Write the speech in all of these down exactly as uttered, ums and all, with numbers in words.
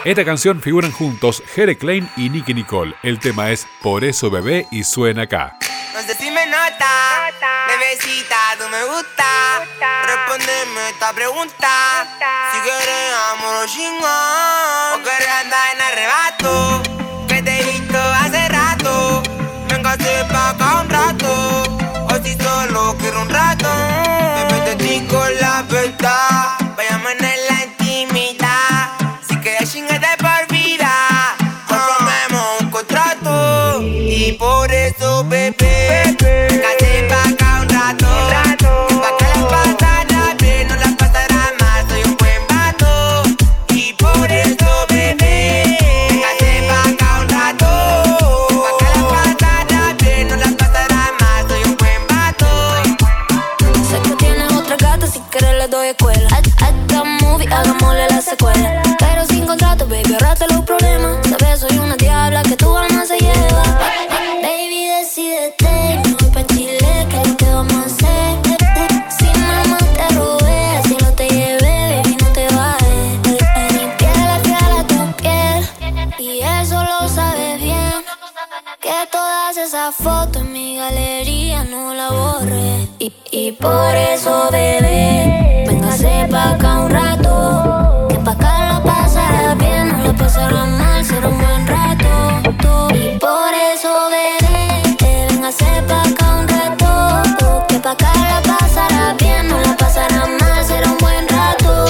Esta canción figuran juntos Jere Klein y Nicki Nicole. El tema es Por eso bebé y suena acá. No sé si me nota, bebecita, tú me gusta. Respóndeme esta pregunta. Si quieres amor o chingón, o quieres andar en arrebato. Que te he visto hace rato. Véngase pa' acá un rato. O si solo quiero un rato. Me meto en ti con la verdad. Vayamos en la intimidad. Si quieres chingarte por vida, formemos un contrato. Y por eso, bebé, véngase pa' acá un rato. Pa' que la pasará bien, no la pasará mal. Soy un buen vato. Y por eso, bebé, véngase pa' acá un rato. Pa' que la pasará bien, no la pasará mal. Soy un buen vato. Sé que tienes otra gata, si quieres le doy escuela. Hasta movie, hagámosle la secuela. Pero sin contrato, baby, ahorrate los problemas. Sabes, soy una diabla que tu alma se lleva. Baby, decídete, no voy pa' Chile, que es lo que vamos a hacer. Si mamá te robé, si no te llevé, baby, no te bajes. Mi piel es fiel a tu piel, y eso lo sabes bien. Que todas esas fotos en mi galería no la borré. Y, y por eso, bebé, véngase pa' acá un rato. Que pa' acá la pasará bien, no la pasará mal, será un buen rato. Y por eso, bebé, véngase pa' acá un rato. Que pa' acá la pasará bien, no la pasará mal, será un buen rato.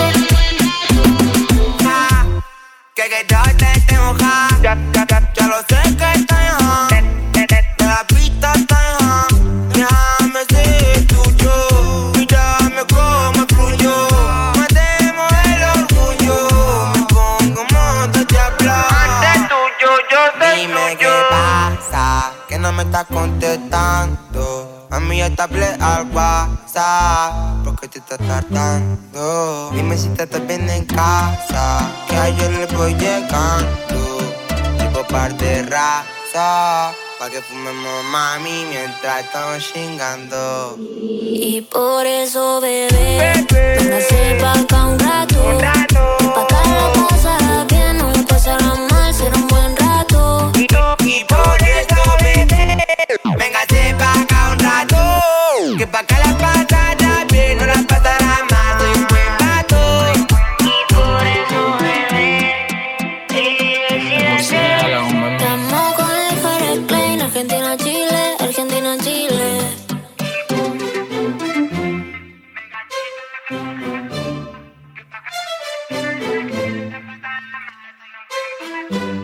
Ja, que que yo te tengo ja. Ya, ya, ya, ya lo sé que estás ja. De la pista estás ja. Déjame ser tuyo. Mírame cómo fluyo. Matemos el orgullo. Me pongo modo de hablar. Antes tuyo, yo soy Dime tuyo. Qué pasa, que no me estás contestando. A mí ya te hablé al WhatsApp. ¿Por qué te estás tardando? Dime si te estás bien en casa. Que ayer le voy llegando. Tipo par de raza. Pa' que fumemos, mami, mientras estamos chingando. Y por eso, bebé, véngase pa' acá un rato. Pa' acá la pasará bien, no la pasará mal, será un buen rato. Y por eso, bebé, véngase pa' acá un rato. Que pa' acá la pasará bien, no la pasará mal, soy un buen vato. Y por eso, bebé, estamos con el Jere Klein, Argentina, Chile, Argentina, Chile. Thank you.